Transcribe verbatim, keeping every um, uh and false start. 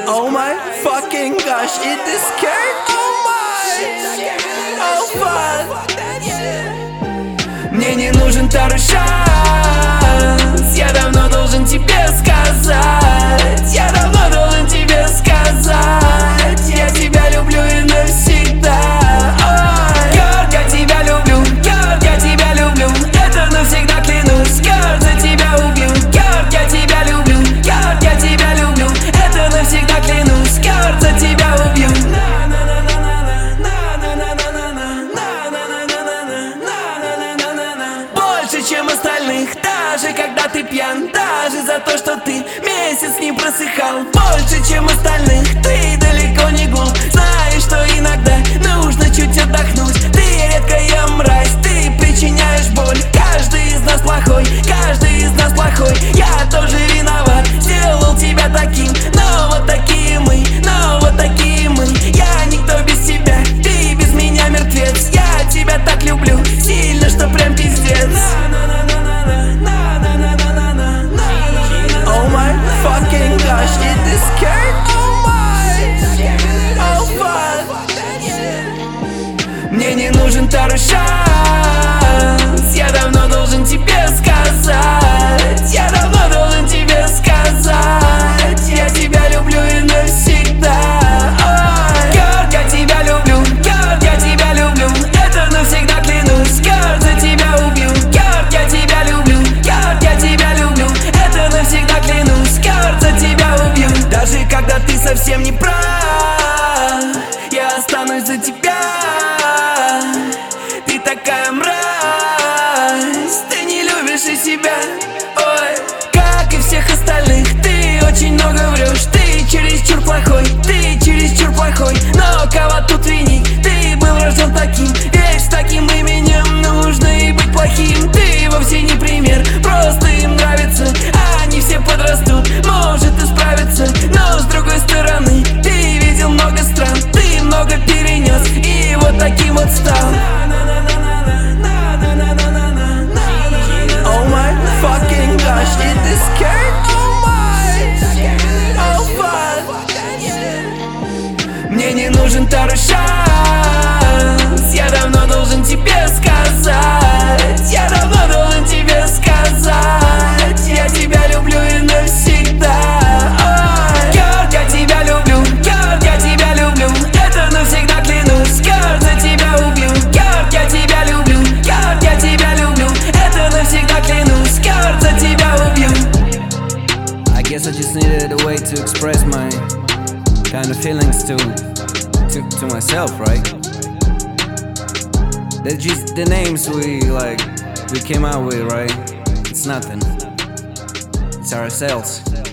Oh my fucking gosh, it is scared. Oh my, oh fuck. Мне не нужен второй шанс. Я давно должен тебе сказать. Я давно должен тебе сказать. Я тебя люблю и навсегда. Ой. Girl, я тебя люблю. Girl, я тебя люблю. Это навсегда клянусь. Girl, за тебя убью. Girl, я тебя люблю. Girl, я тебя люблю. Это навсегда клянусь. Girl, за тебя убью. Больше, чем остальных, даже когда ты пьян. Даже за то, что ты месяц не просыхал. Больше, чем остальных, ты далеко не глуп. Знаешь, что иногда нужно чуть отдохнуть. Ты редкая мразь, ты причиняешь боль. Каждый из нас плохой, каждый из нас плохой. Я тоже виноват, сделал тебя таким. Но вот такие мы, но вот такие мы. Я никто без тебя, ты без меня мертвец. Я тебя так люблю, сильно, что прям пиздец. Oh my fucking gosh, it is scared. Oh my, oh fuck. Мне не нужен второй шанс. Я давно должен тебе сказать. Я давно должен тебе сказать. Я тебя люблю и навсегда. Ой. Girl, я тебя люблю. Girl, я тебя люблю. Это навсегда клянусь. Girl, за тебя убью. Girl, я тебя люблю. Girl, я тебя люблю. Это навсегда клянусь. Girl, за тебя убью. Даже когда ты совсем не прав, я останусь за тебя. Ты такая мразь, ты не любишь и себя. Ой, как и всех остальных, ты очень много врешь. Ты чересчур плохой, ты чересчур плохой. Но кого тут винить? Ты был рожден таким, ведь с таким именем нужно и быть плохим. Ты вовсе не пример, просто им нравится. Они все подрастут, может и справиться. Но с другой стороны, ты видел много стран, ты много перенес и вот таким вот стал. Oh my fucking gosh, it is scared. Oh my, oh fuck. Мне не нужен второй шанс. Я давно должен тебе сказать. Я давно должен тебе сказать. Я тебя люблю и навсегда. Ой. Girl, я тебя люблю. Girl, я тебя люблю. Это навсегда клянусь. Girl, за тебя убью. Girl, я тебя люблю. Girl, я тебя люблю. Это навсегда клянусь. Girl, за тебя убью. I guess I just needed a way to express my kind of feelings to to, to myself, right? That's just the names we like we came out with, right? It's nothing. It's ourselves.